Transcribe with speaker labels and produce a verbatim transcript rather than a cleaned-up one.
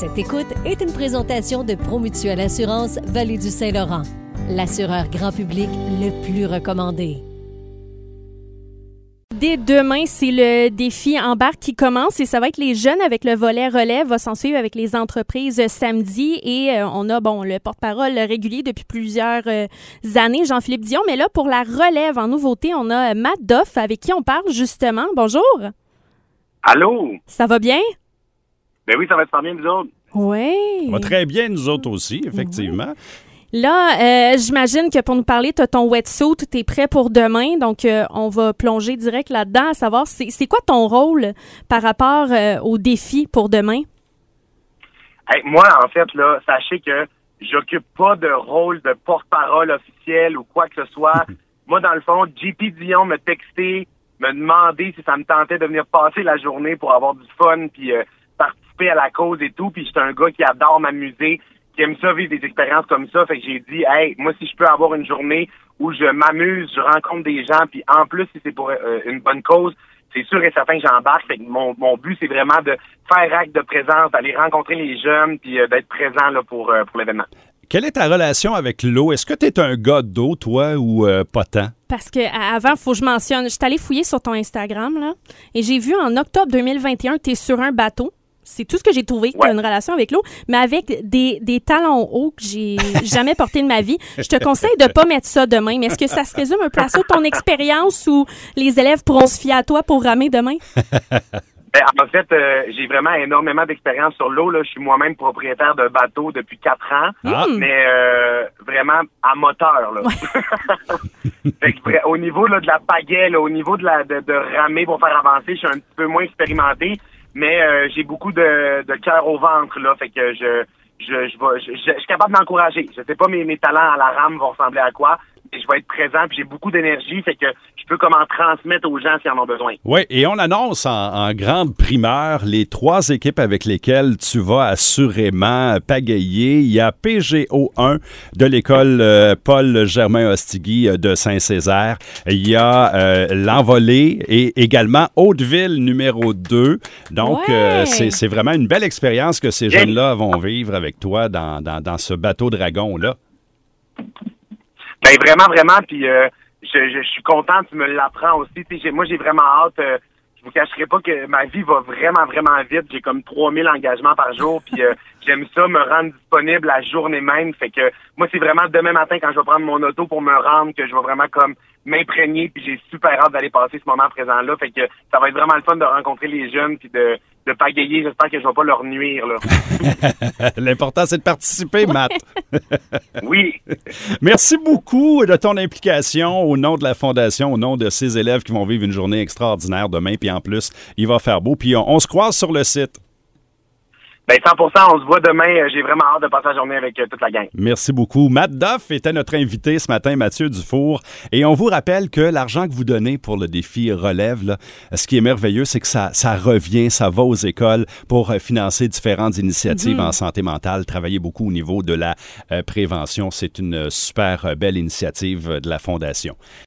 Speaker 1: Cette écoute est une présentation de Promutuelle Assurance Vallée du Saint-Laurent, l'assureur grand public le plus recommandé.
Speaker 2: Dès demain, c'est le défi Embarque qui commence et ça va être les jeunes avec le volet relève, va s'en suivre avec les entreprises samedi et euh, on a bon le porte-parole régulier depuis plusieurs euh, années, Jean-Philippe Dion, mais là pour la relève en nouveauté, on a Matt Doff avec qui on parle justement. Bonjour.
Speaker 3: Allô?
Speaker 2: Ça va bien?
Speaker 3: Ben oui, ça va super bien, nous autres.
Speaker 2: Oui.
Speaker 4: Ça va très bien, nous autres aussi, effectivement.
Speaker 2: Oui. Là, euh, j'imagine que pour nous parler, tu as ton wetsuit, tu es prêt pour demain. Donc, euh, on va plonger direct là-dedans à savoir, c'est, c'est quoi ton rôle par rapport euh, au défi pour demain?
Speaker 3: Hey, moi, en fait, là, sachez que j'occupe pas de rôle de porte-parole officiel ou quoi que ce soit. Moi, dans le fond, J P Dion m'a texté, me demandé si ça me tentait de venir passer la journée pour avoir du fun puis euh, participer à la cause et tout. Puis j'étais un gars qui adore m'amuser, qui aime ça, vivre des expériences comme ça. Fait que j'ai dit, hey, moi, si je peux avoir une journée où je m'amuse, je rencontre des gens, puis en plus, si c'est pour euh, une bonne cause, c'est sûr et certain que j'embarque. Fait que mon, mon but, c'est vraiment de faire acte de présence, d'aller rencontrer les jeunes, puis euh, d'être présent là, pour, euh, pour l'événement.
Speaker 4: Quelle est ta relation avec l'eau? Est-ce que tu es un gars d'eau, toi, ou euh, pas tant?
Speaker 2: Parce que avant, il faut que je mentionne, je suis allée fouiller sur ton Instagram, là, et j'ai vu en octobre deux mille vingt et un que tu es sur un bateau. C'est tout ce que j'ai trouvé, que tu as une relation avec l'eau, mais avec des, des talons hauts que j'ai jamais portés de ma vie. Je te conseille de pas mettre ça demain, mais est-ce que ça se résume un peu à ça, ton expérience, où les élèves pourront se fier à toi pour ramer demain?
Speaker 3: Ben, en fait, euh, j'ai vraiment énormément d'expérience sur l'eau. Là. Je suis moi-même propriétaire d'un bateau depuis quatre ans,
Speaker 4: Ah.
Speaker 3: mais euh, vraiment à moteur. Là. Ouais. Fait que, au niveau là, de la pagaie, là, au niveau de, la, de, de ramer pour faire avancer, je suis un petit peu moins expérimenté. Mais euh, j'ai beaucoup de, de cœur au ventre, là, fait que je je je, vais, je, je, je suis capable d'encourager. Je sais pas mes, mes talents à la rame vont ressembler à quoi, mais je vais être présent, puis j'ai beaucoup d'énergie, fait que je peux comme en transmettre aux gens s'ils en ont besoin.
Speaker 4: Oui, et on annonce en, en grande primeur les trois équipes avec lesquelles tu vas assurément pagayer. Il y a P G O un de l'école euh, Paul Germain-Ostigui de Saint-Césaire. Il y a euh, l'Envolée et également Hauteville numéro deux. Donc,
Speaker 2: ouais.
Speaker 4: euh, c'est, c'est vraiment une belle expérience que ces jeunes-là vont vivre avec toi dans, dans, dans ce bateau dragon-là.
Speaker 3: Ben vraiment, vraiment, puis euh, je, je, je suis content, tu me l'apprends aussi. J'ai, moi, j'ai vraiment hâte. Euh, je vous cacherai pas que ma vie va vraiment, vraiment vite. J'ai comme trois mille engagements par jour, puis euh, j'aime ça, me rendre disponible la journée même. Fait que moi, c'est vraiment demain matin quand je vais prendre mon auto pour me rendre que je vais vraiment comme m'imprégner, puis j'ai super hâte d'aller passer ce moment présent-là. Fait que ça va être vraiment le fun de rencontrer les jeunes, puis de, de pagayer. J'espère que je vais pas leur nuire, là.
Speaker 4: L'important, c'est de participer, Matt.
Speaker 3: Oui.
Speaker 4: Merci beaucoup de ton implication au nom de la Fondation, au nom de ces élèves qui vont vivre une journée extraordinaire demain. Puis en plus, il va faire beau. Puis on, on se croise sur le site.
Speaker 3: Ben cent pour cent, on se voit demain. J'ai vraiment hâte de passer la journée avec euh, toute la gang.
Speaker 4: Merci beaucoup. Matt Doff était notre invité ce matin, Mathieu Dufour. Et on vous rappelle que l'argent que vous donnez pour le défi Relève, là, ce qui est merveilleux, c'est que ça, ça revient, ça va aux écoles pour euh, financer différentes initiatives mm-hmm. en santé mentale, travailler beaucoup au niveau de la euh, prévention. C'est une super euh, belle initiative de la Fondation.